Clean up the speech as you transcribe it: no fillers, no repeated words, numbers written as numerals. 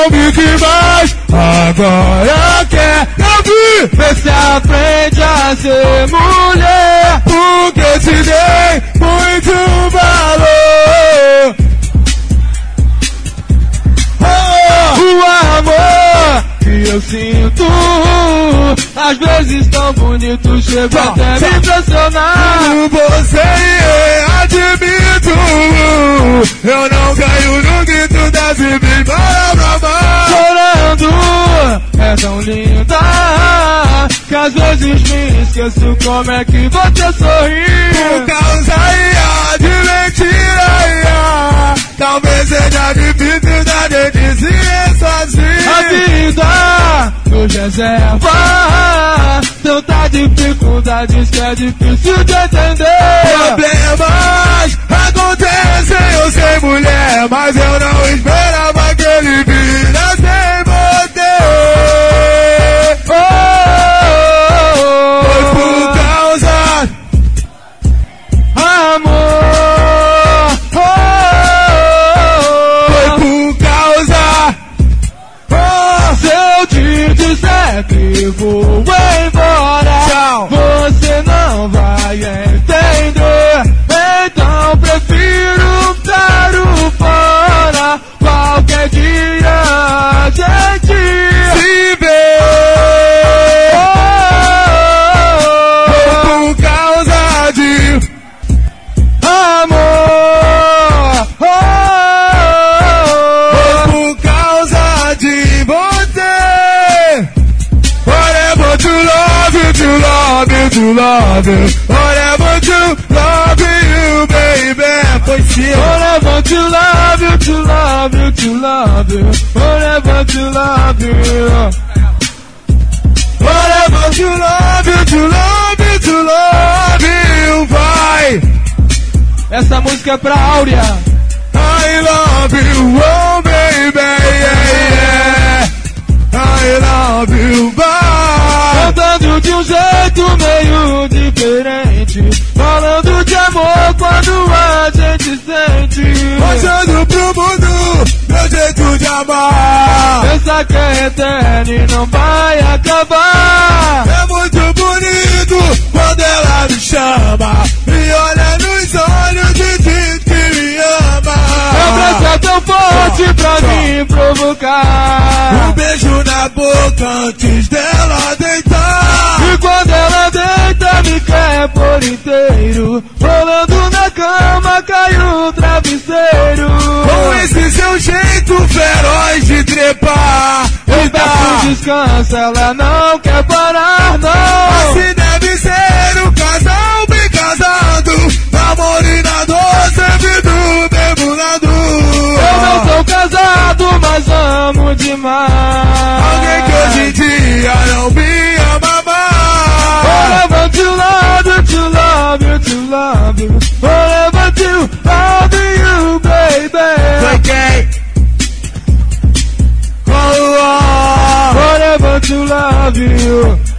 não vi demais, agora quer ouvir. Vê se aprende a ser mulher, porque te dei muito valor. O amor que eu sinto, às vezes tão bonito, chega até me impressionar. Você admito, eu não caio no grito das simples palavras. Chorando, é tão linda, que às vezes me esqueço como é que você sorri. Por causa de mentira, talvez seja difícil da gente ser sozinho. A vida nos reserva tanta dificuldades que é difícil de entender. Problemas acontecem, eu sei mulher, mas eu não esperava que ele virasse você. Foi por causa amor. Foi por causa se eu te disser que vou embora, tchau, você não vai entender. Então prefiro dar o fora. Qualquer dia a gente se vê. Foi por causa de amor. Foi por causa de você. Whatever to love you, to love you, to love you. Whatever to love you, baby. Foi sim. Forever to love you, to love you, to love you. Forever to love you. Whatever to love you, to love you, to love you. Vai. Essa música é pra Áurea. I love you, oh baby, yeah, yeah. I love you, bye. Cantando de um jeito meio diferente, falando de amor quando a gente sente. Mostrando pro mundo meu jeito de amar. Pensa que é eterno e não vai acabar. É muito bonito quando ela me chama, me olha nos olhos e diz que me ama. Meu braço é tão forte pra me provocar. Um beijo na boca antes dela deitar. E quando ela deita me quer por inteiro, rolando na cama cai o travesseiro. Com esse seu jeito feroz de trepar, E peço descanso, ela não quer parar, não. assim deve ser um casal bem casado, amor e na dor, sempre do mesmo lado. Eu não sou casado, mas amo demais. Alguém que hoje em dia não me ama mais. Forever to love you, to love you, to love you. Forever to love you, baby. Foi quem? Forever to love you.